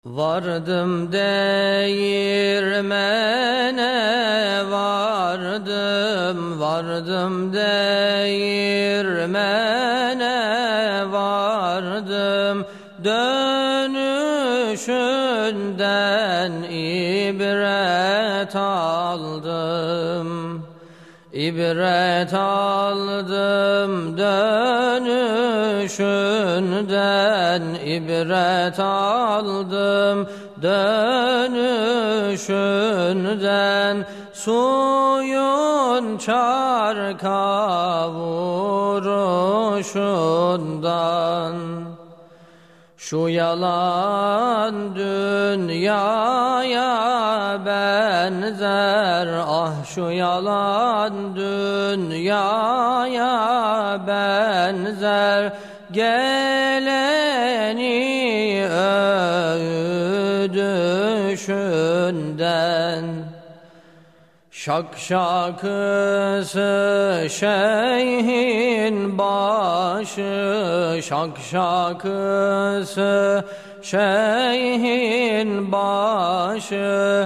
Vardım değirmene vardım değirmene vardım dönüşünden ibret aldım. İbret aldım dönüşünden, ibret aldım dönüşünden, suyun çarka vuruşundan. Şu yalan dünyaya benzer, ah şu yalan dünyaya benzer, geleni öğüdüşünden. Şakşakısı şeyhin başı, şakşakısı şeyhin başı,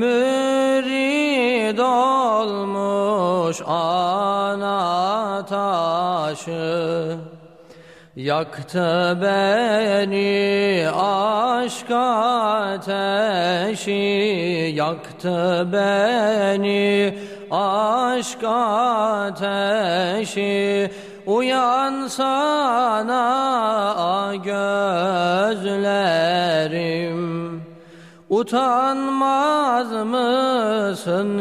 mürid olmuş ana taşı. Yaktı beni aşk ateşi, yaktı beni aşk ateşi. Uyansana gözlerim, utanmaz mısın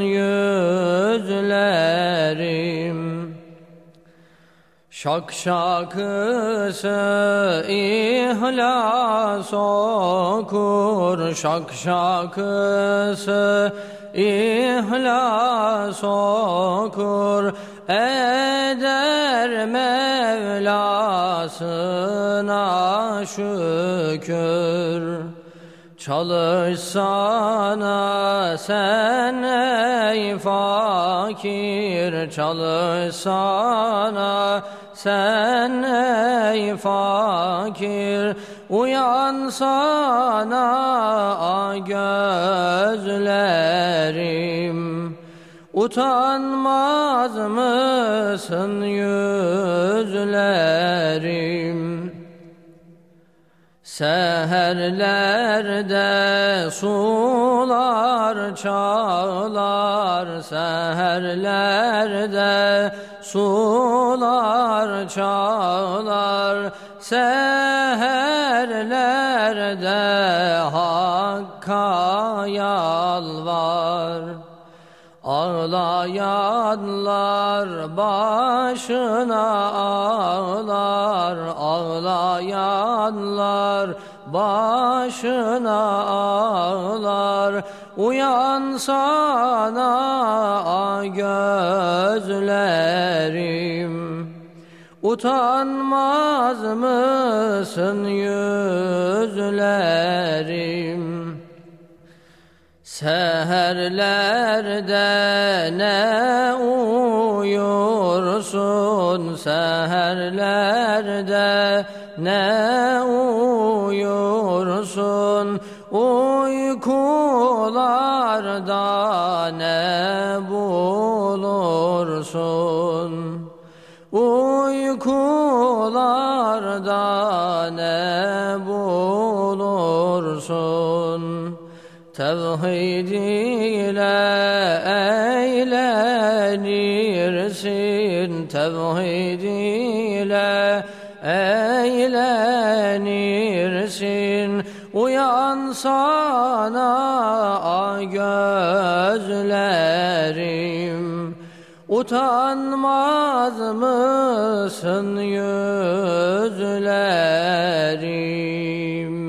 yüzlerim? Şakşakısı ihlas okur, şakşakısı ihlas okur, eder Mevlasına şükür. Çalışsana sen ey fakir, çalışsana sen ey fakir. Uyansana gözlerim, utanmaz mısın yüzlerim? Seherlerde sular çağlar, seherlerde sular çağlar, seherlerde Hakk'a yalvar. Ağlayanlar başına ağlar, ağlayanlar başına ağlar. Uyansana gözlerim, utanmaz mısın yüzlerim? Seherlerde ne uyursun, seherlerde ne uyursun, uykularda ne bulursun, uykularda ne bulursun? Tevhid ile eğlenirsin, tevhid ile eğlenirsin. Uyansana gözlerim, utanmaz mısın yüzlerim?